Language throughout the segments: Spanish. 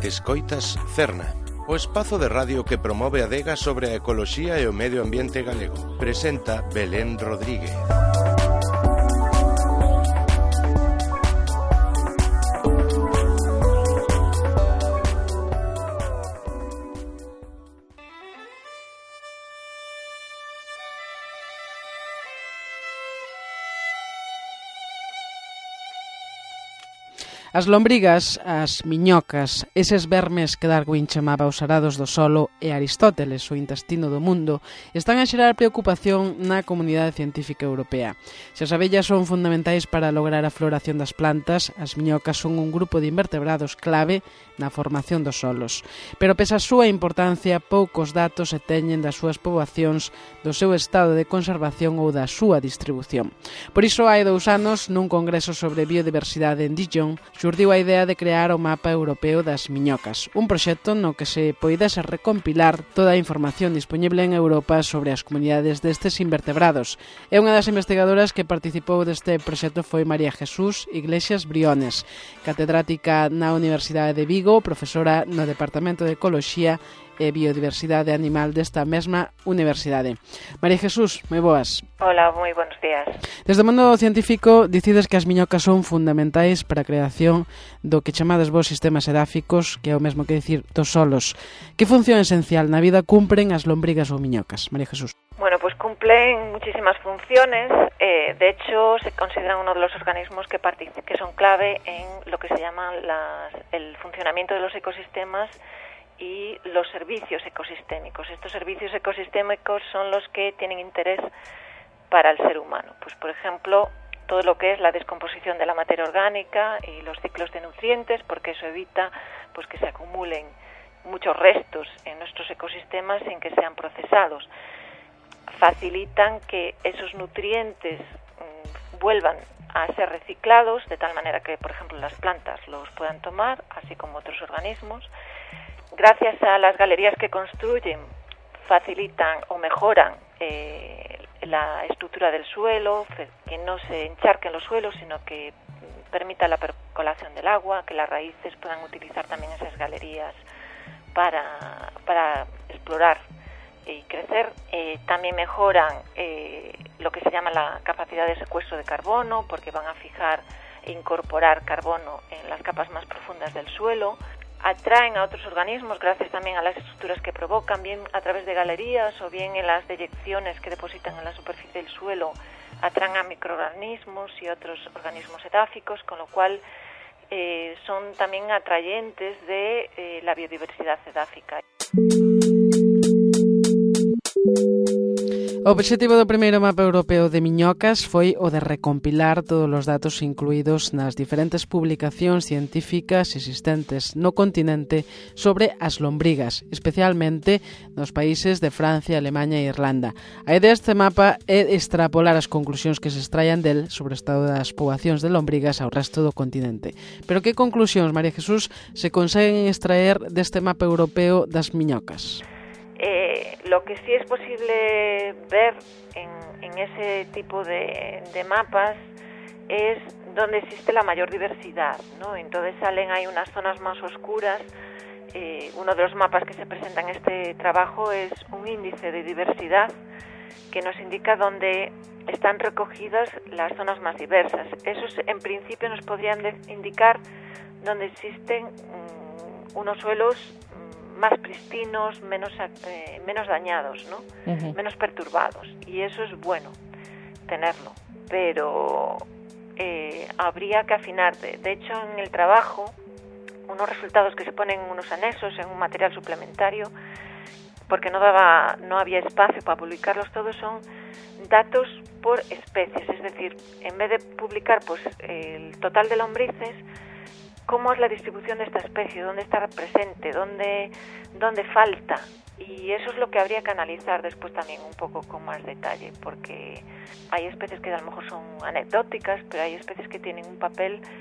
Escoitas Cerna, o espazo de radio que promove a adega sobre a ecoloxía e o medio ambiente galego. Presenta Belén Rodríguez. As lombrigas, as miñocas, eses vermes que Darwin chamaba os arados do solo e Aristóteles o intestino do mundo, están a xerar preocupación na comunidade científica europea. Se as abellas son fundamentais para lograr a floración das plantas, as miñocas son un grupo de invertebrados clave na formación dos solos. Pero pese a súa importancia, poucos datos se teñen das súas poboacións, do seu estado de conservación ou da súa distribución. Por iso, hai 2 anos, nun congreso sobre biodiversidade en Dijon, xurdiu a idea de crear o mapa europeo das miñocas, un proxecto no que se poidese recompilar toda a información disponible en Europa sobre as comunidades destes invertebrados. E unha das investigadoras que participou deste proxecto foi María Jesús Iglesias Briones, catedrática na Universidade de Vigo, profesora no Departamento de Ecoloxía e Biodiversidade Animal desta mesma universidade. María Jesús, moi boas. Hola, moi buenos días. Desde o mundo científico dicides que as miñocas son fundamentais para a creación do que chamades vos sistemas edáficos, que é o mesmo que dicir dos solos. Que función esencial na vida cumpren as lombrigas ou miñocas, María Jesús? Bueno, pues cumplen muchísimas funciones. De hecho, se consideran uno de los organismos que son clave en lo que se llama el funcionamiento de los ecosistemas y los servicios ecosistémicos. Estos servicios ecosistémicos son los que tienen interés para el ser humano. Pues, por ejemplo, todo lo que es la descomposición de la materia orgánica y los ciclos de nutrientes, porque eso evita pues que se acumulen muchos restos en nuestros ecosistemas sin que sean procesados. Facilitan que esos nutrientes vuelvan a ser reciclados de tal manera que, por ejemplo, las plantas los puedan tomar, así como otros organismos. Gracias a las galerías que construyen, facilitan o mejoran la estructura del suelo, que no se encharquen los suelos, sino que permita la percolación del agua, que las raíces puedan utilizar también esas galerías para explorar y crecer. También mejoran lo que se llama la capacidad de secuestro de carbono, porque van a fijar e incorporar carbono en las capas más profundas del suelo. Atraen a otros organismos gracias también a las estructuras que provocan, bien a través de galerías o bien en las deyecciones que depositan en la superficie del suelo, atraen a microorganismos y otros organismos edáficos, con lo cual son también atrayentes de la biodiversidad edáfica. O obxectivo do primeiro mapa europeo de miñocas foi o de recompilar todos os datos incluídos nas diferentes publicacións científicas existentes no continente sobre as lombrigas, especialmente nos países de Francia, Alemanha e Irlanda. A idea deste mapa é extrapolar as conclusións que se extraían del sobre o estado das poboacións de lombrigas ao resto do continente. Pero que conclusións, María Jesús, se conseguen extraer deste mapa europeo das miñocas? Lo que sí es posible ver en ese tipo de mapas es donde existe la mayor diversidad, ¿no? Entonces salen ahí unas zonas más oscuras. Uno de los mapas que se presenta en este trabajo es un índice de diversidad que nos indica dónde están recogidas las zonas más diversas. Esos en principio nos podrían indicar dónde existen unos suelos más pristinos, menos dañados, ¿no? Uh-huh. Menos perturbados. Y eso es bueno tenerlo, pero habría que afinar. De hecho, en el trabajo, unos resultados que se ponen en unos anexos, en un material suplementario, porque no había espacio para publicarlos todos, son datos por especies. Es decir, en vez de publicar pues el total de lombrices, cómo es la distribución de esta especie, dónde está presente, dónde falta. Y eso es lo que habría que analizar después también un poco con más detalle, porque hay especies que a lo mejor son anecdóticas, pero hay especies que tienen un papel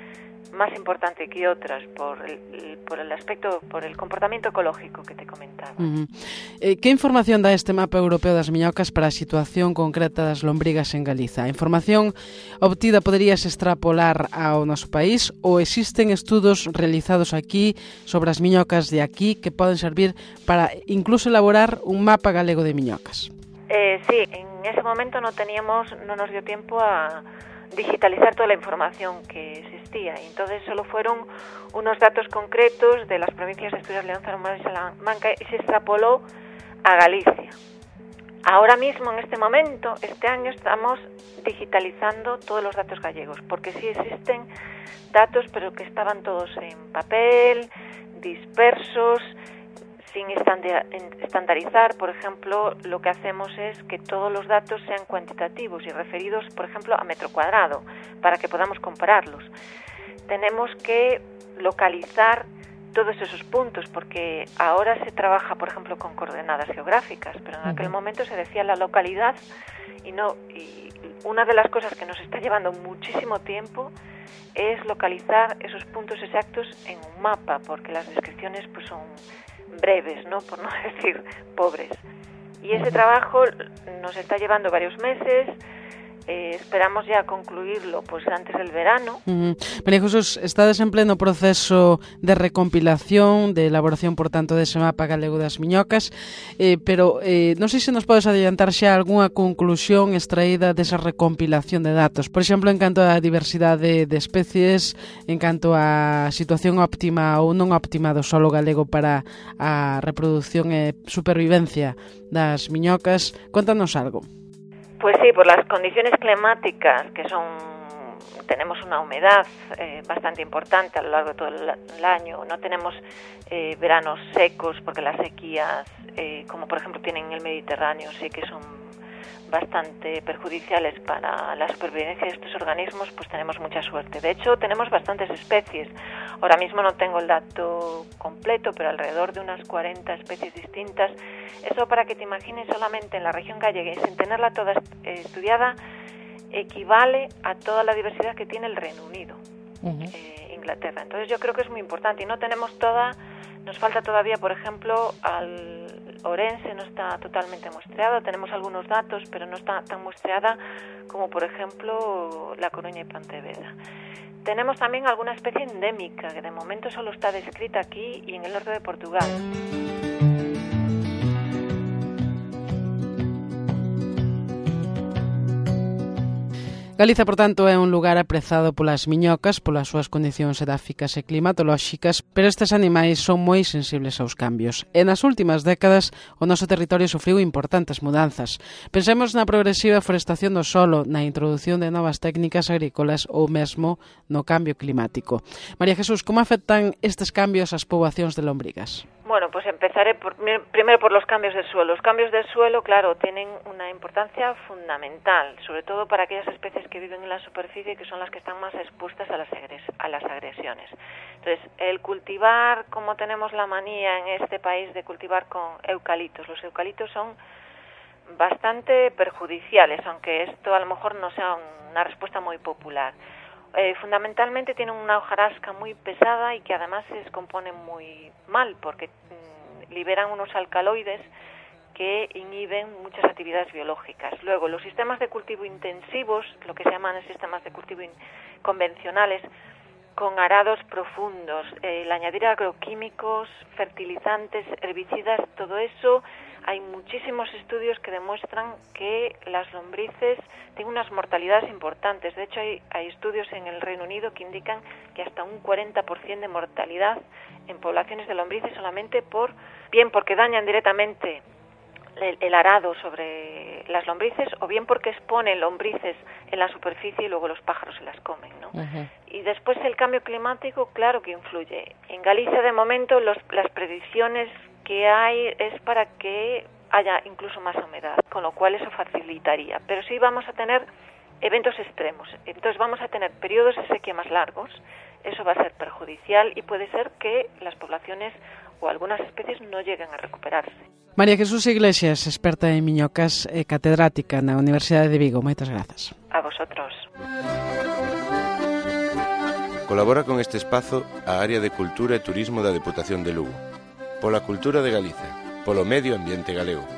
más importante que otras por el aspecto, por el comportamiento ecológico que te comentaba. Que información dá este mapa europeo das miñocas para a situación concreta das lombrigas en Galiza? A información obtida poderías extrapolar ao noso país ou existen estudos realizados aquí sobre as miñocas de aquí que poden servir para incluso elaborar un mapa galego de miñocas? Sí, en ese momento no nos dio tiempo a digitalizar toda la información que existía, y entonces solo fueron unos datos concretos de las provincias de Asturias, León, Zamora y Salamanca y se extrapoló a Galicia. Ahora mismo, en este momento, este año, estamos digitalizando todos los datos gallegos, porque sí existen datos, pero que estaban todos en papel, dispersos, sin estandarizar. Por ejemplo, lo que hacemos es que todos los datos sean cuantitativos y referidos, por ejemplo, a metro cuadrado, para que podamos compararlos. Tenemos que localizar todos esos puntos, porque ahora se trabaja, por ejemplo, con coordenadas geográficas, pero en aquel momento se decía la localidad y una de las cosas que nos está llevando muchísimo tiempo es localizar esos puntos exactos en un mapa, porque las descripciones pues son breves, ¿no? Por no decir pobres. Y ese trabajo nos está llevando varios meses. Esperamos ya concluirlo pues antes del verano. María Jesús, estades en pleno proceso de recompilación, de elaboración, por tanto, dese mapa galego das miñocas, pero non sei se nos podes adiantar xa algunha conclusión extraída desa recompilación de datos, por exemplo, en canto á diversidade de especies, en canto á situación óptima ou non óptima do solo galego para a reproducción e supervivencia das miñocas. Contanos algo. Pues sí, por las condiciones climáticas, que tenemos una humedad bastante importante a lo largo de todo el año. No tenemos veranos secos, porque las sequías, como por ejemplo tienen en el Mediterráneo, sí que son bastante perjudiciales para la supervivencia de estos organismos. Pues tenemos mucha suerte. De hecho, tenemos bastantes especies. Ahora mismo no tengo el dato completo, pero alrededor de unas 40 especies distintas. Eso, para que te imagines, solamente en la región gallega, y sin tenerla toda estudiada, equivale a toda la diversidad que tiene el Reino Unido, Inglaterra. Entonces yo creo que es muy importante, y no tenemos nos falta todavía, por ejemplo, al Orense no está totalmente muestreado. Tenemos algunos datos, pero no está tan muestreada como, por ejemplo, La Coruña y Pontevedra. Tenemos también alguna especie endémica, que de momento solo está descrita aquí y en el norte de Portugal. Galiza, por tanto, é un lugar aprezado polas miñocas, polas súas condicións edáficas e climatolóxicas, pero estes animais son moi sensibles aos cambios. E nas últimas décadas, o noso territorio sufriu importantes mudanzas. Pensemos na progresiva forestación do solo, na introdución de novas técnicas agrícolas ou mesmo no cambio climático. María Jesús, como afectan estes cambios ás poboacións de lombrigas? Bueno, pues empezaré primero por los cambios del suelo. Los cambios del suelo, claro, tienen una importancia fundamental, sobre todo para aquellas especies que viven en la superficie, que son las que están más expuestas a las agresiones. Entonces, el cultivar, como tenemos la manía en este país de cultivar con eucaliptos, los eucaliptos son bastante perjudiciales, aunque esto a lo mejor no sea una respuesta muy popular. Fundamentalmente tienen una hojarasca muy pesada y que además se descompone muy mal, porque liberan unos alcaloides que inhiben muchas actividades biológicas. Luego, los sistemas de cultivo intensivos, lo que se llaman sistemas de cultivo convencionales, con arados profundos, el añadir agroquímicos, fertilizantes, herbicidas, todo eso, hay muchísimos estudios que demuestran que las lombrices tienen unas mortalidades importantes. De hecho, hay estudios en el Reino Unido que indican que hasta un 40% de mortalidad en poblaciones de lombrices solamente bien porque dañan directamente el arado sobre las lombrices, o bien porque exponen lombrices en la superficie y luego los pájaros se las comen, ¿no? Y después el cambio climático, claro que influye. En Galicia, de momento, las predicciones que hay es para que haya incluso más humedad, con lo cual eso facilitaría. Pero sí vamos a tener eventos extremos. Entonces vamos a tener periodos de sequía más largos. Eso va a ser perjudicial y puede ser que las poblaciones o algunas especies no lleguen a recuperarse. María Jesús Iglesias, experta en miñocas e catedrática na Universidade de Vigo. Moitas grazas. A vosotros. Colabora con este espazo a área de Cultura e Turismo da Deputación de Lugo. Pola cultura de Galicia, polo medio ambiente galego.